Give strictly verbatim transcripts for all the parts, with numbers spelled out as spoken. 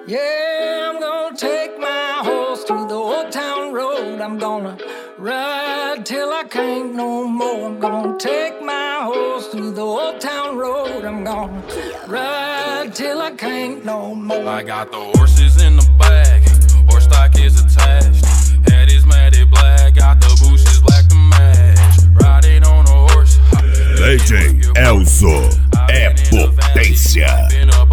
Yeah, I'm gonna take my horse to the old town road. I'm gonna ride till I can't no more. I'm gonna take my horse to the old town road. I'm gonna ride till I can't no more. I got the horses in the back, horse stock is attached. Head is matted black, got the bushes black to match. Riding on a horse. D J Elzo é potência.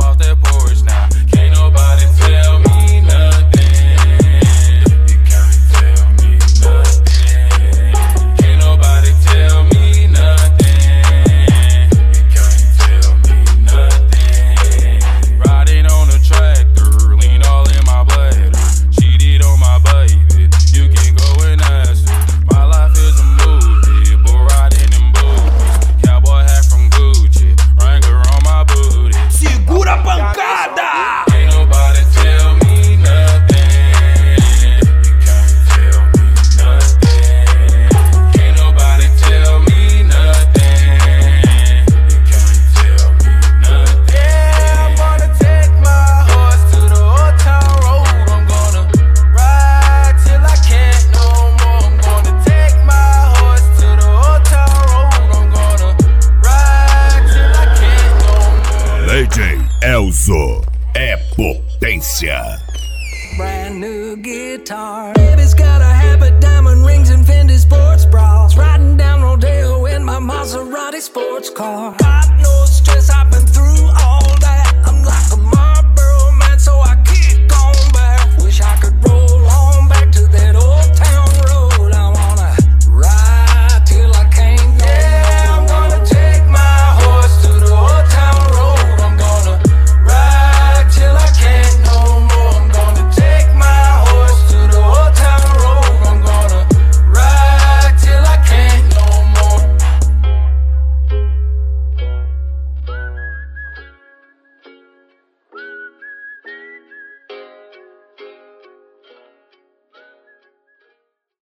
D J Elzo é potência. Brand new guitar. Baby's got a habit, diamond rings and Fendi sports bras. Riding down Rodeo in my Maserati sports car. God knows